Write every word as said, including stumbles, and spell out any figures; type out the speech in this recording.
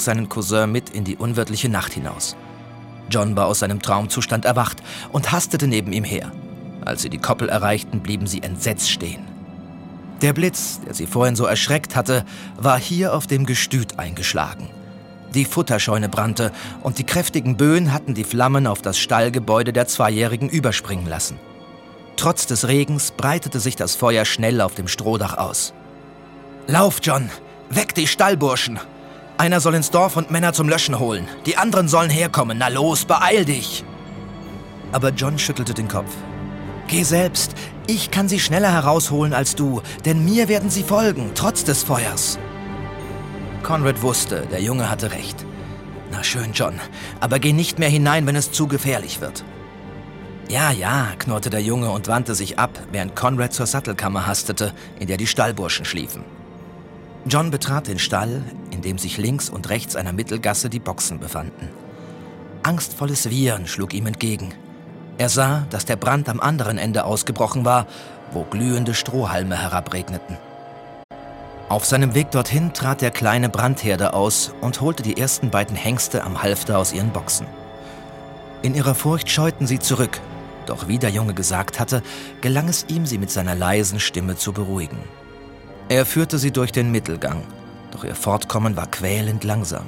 seinen Cousin mit in die unwirtliche Nacht hinaus. John war aus seinem Traumzustand erwacht und hastete neben ihm her. Als sie die Koppel erreichten, blieben sie entsetzt stehen. Der Blitz, der sie vorhin so erschreckt hatte, war hier auf dem Gestüt eingeschlagen. Die Futterscheune brannte und die kräftigen Böen hatten die Flammen auf das Stallgebäude der Zweijährigen überspringen lassen. Trotz des Regens breitete sich das Feuer schnell auf dem Strohdach aus. »Lauf, John! Weck die Stallburschen! Einer soll ins Dorf und Männer zum Löschen holen. Die anderen sollen herkommen. Na los, beeil dich!« Aber John schüttelte den Kopf. »Geh selbst. Ich kann sie schneller herausholen als du, denn mir werden sie folgen, trotz des Feuers.« Conrad wusste, der Junge hatte recht. »Na schön, John, aber geh nicht mehr hinein, wenn es zu gefährlich wird.« »Ja, ja«, knurrte der Junge und wandte sich ab, während Conrad zur Sattelkammer hastete, in der die Stallburschen schliefen. John betrat den Stall, in dem sich links und rechts einer Mittelgasse die Boxen befanden. Angstvolles Wiehern schlug ihm entgegen. Er sah, dass der Brand am anderen Ende ausgebrochen war, wo glühende Strohhalme herabregneten. Auf seinem Weg dorthin trat der kleine Brandherde aus und holte die ersten beiden Hengste am Halfter aus ihren Boxen. In ihrer Furcht scheuten sie zurück, doch wie der Junge gesagt hatte, gelang es ihm, sie mit seiner leisen Stimme zu beruhigen. Er führte sie durch den Mittelgang, doch ihr Fortkommen war quälend langsam.